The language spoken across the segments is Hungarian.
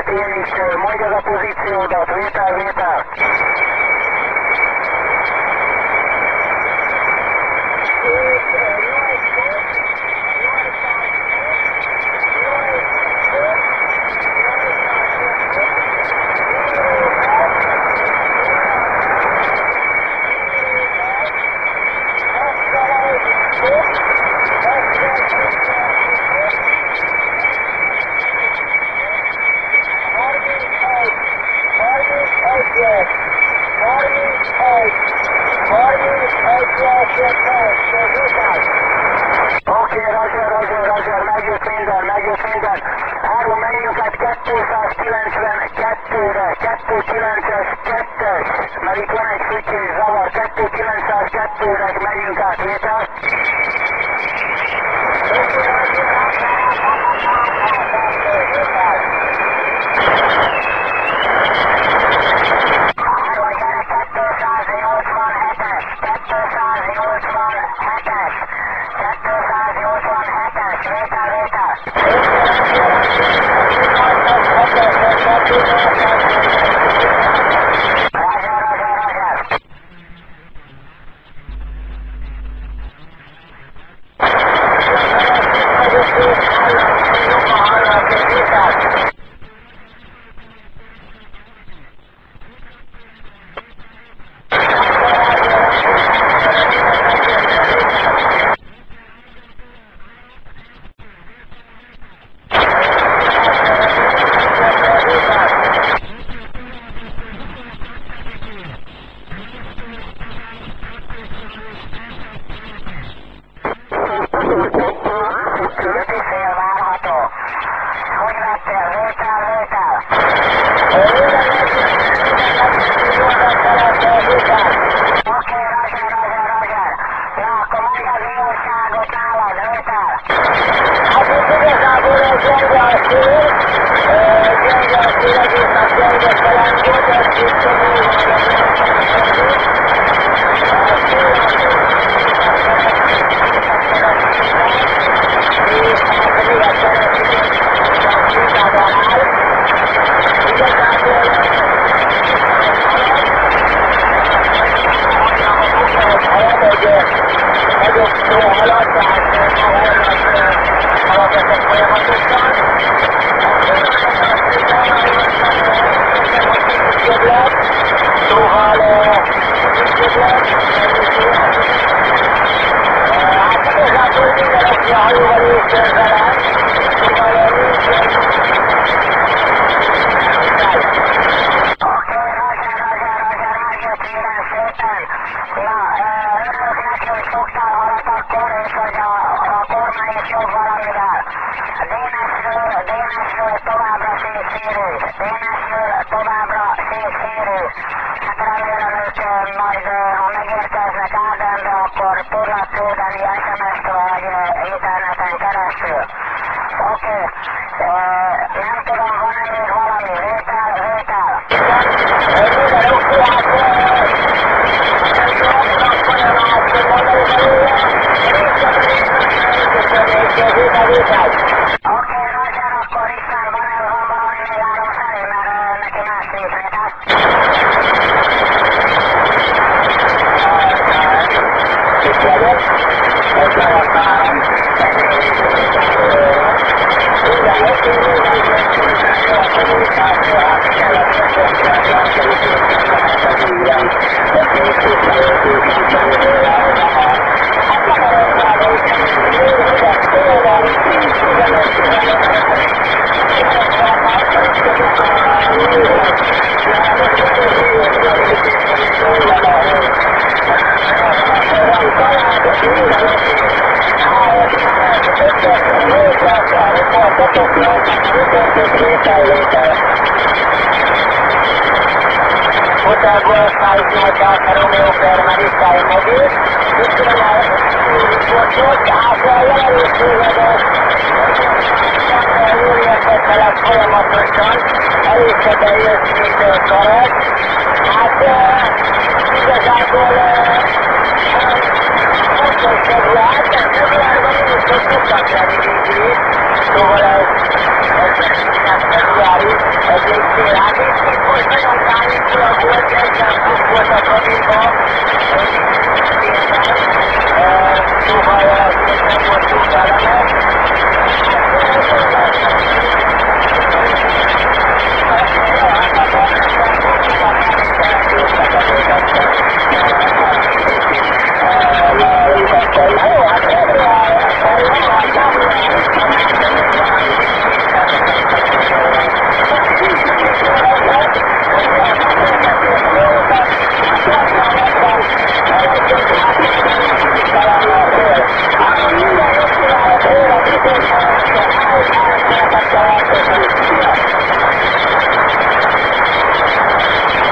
én is, mondj az a pozíciódat, vétel. Oké, Roger, megjött minden. Áron menjünk át 292-re, 29-es, 2-es, mert itt van egy fütyés zavar, 2902-re megyünk át, vétel.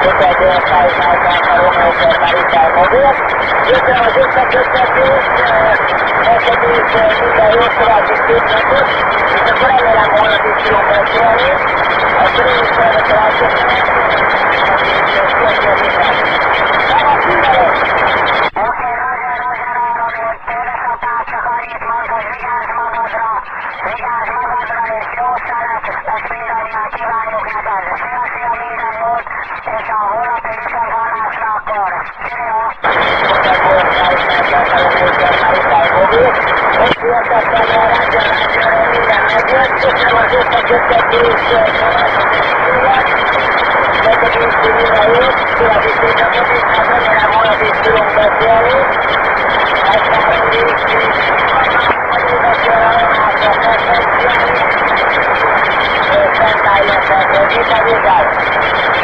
Jöttem az összeköttetés, neked is minden jót, további szép napot, és akkor remélem holnap is tudunk beszélni, akkor én is szeretem elköszönni, és köszönöm minden. Szevasz mindenek! Oké, Roger, tőleszokás, csak annyit mond, hogy vigyázz magadra, és jó szeret, ezt mindannyian kívánjuk neked. Szia minden jót, és a holnapi viszonthallásra akkor. Szia! Most jöttem a rádióra, minden megjött, köszönöm az összeköttetés, neked is minden jót, további szép napot, és hát remélem holnap is tudunk beszélni. Ezt várom is, nagyon beszélni a frekvenciáit, és fentálljon fel, hogy itt a vigyázz.